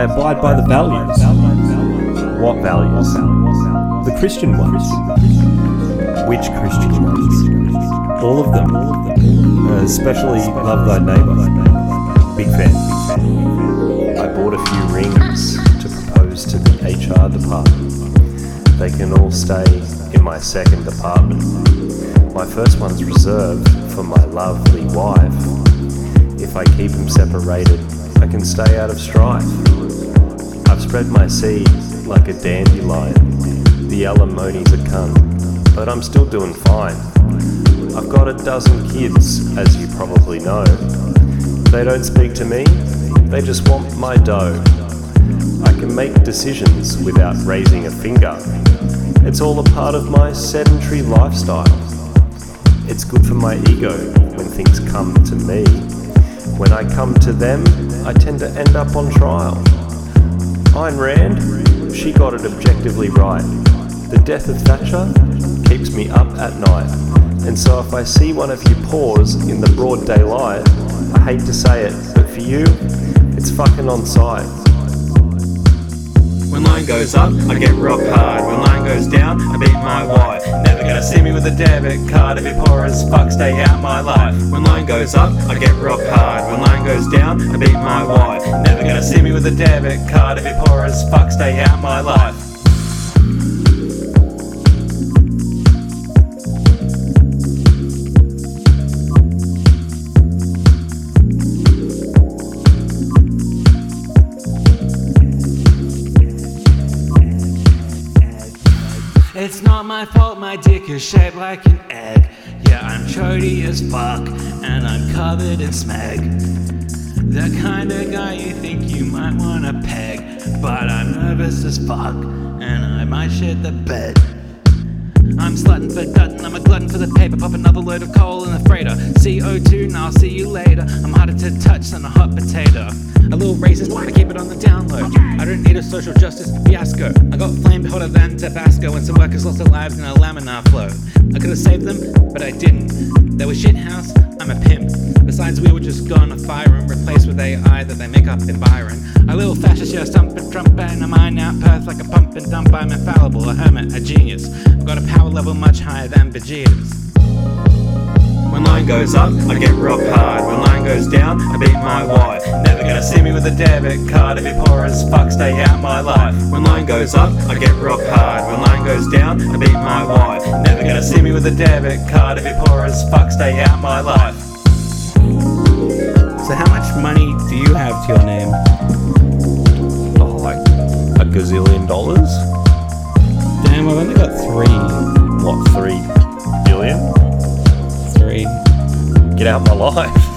abide by the values. What values? The Christian ones. Which Christian ones? All of them. Especially love thy neighbour. Big fan. I bought a few rings to propose to the HR department. They can all stay in my second apartment. My first one's reserved for my lovely wife. If I keep them separated, I can stay out of strife. I've spread my seed like a dandelion. The alimony's a cunt, but I'm still doing fine. I've got a dozen kids, as you probably know. They don't speak to me, they just want my dough. I can make decisions without raising a finger. It's all a part of my sedentary lifestyle. It's good for my ego when things come to me. When I come to them, I tend to end up on trial. Ayn Rand, she got it objectively right. The death of Thatcher keeps me up at night. And so if I see one of you pause in the broad daylight, I hate to say it, but for you, it's fucking on sight. When line goes up, I get rock hard. When line goes down, I beat my wife. Never gonna see me with a debit card. If you're poor as fuck, stay out my life. When line goes up, I get rock hard. When line goes down, I beat my wife. Never gonna see me with a debit card. If you're poor as fuck, stay out my life. It's not my fault my dick is shaped like an egg. Yeah, I'm chody as fuck, and I'm covered in smeg. The kind of guy you think you might wanna peg. But I'm nervous as fuck, and I might shit the bed. I'm slutting for Dutton, I'm a glutton for the paper. Pop another load of coal in the freighter. CO2, and I'll see you later. I'm harder to touch than a hot potato. A little racist, I keep it on the down low. I don't need a social justice fiasco. I got flame hotter than Tabasco when some workers lost their lives in a laminar flow. I could have saved them, but I didn't. They were shithouse, I'm a pimp. Besides, we were just gonna fire and replace with AI that they make up in Byron. A little fascist, yeah, stumping trumpet, and a mine out Perth like a pump and dump. I'm infallible, a hermit, a genius. I've got a power level much higher than Vegeta's. When line goes up, I get rock hard. When line goes down, I beat my wife. Never gonna see me with a debit card. If you're poor as fuck, stay out my life. When line goes up, I get rock hard. When line goes down, I beat my wife. Never gonna see me with a debit card. If you're poor as fuck, stay out my life. So how much money do you have to your name? Oh, like a gazillion dollars? Damn, I've only got 3. What, 3 billion? 3. Get out my life.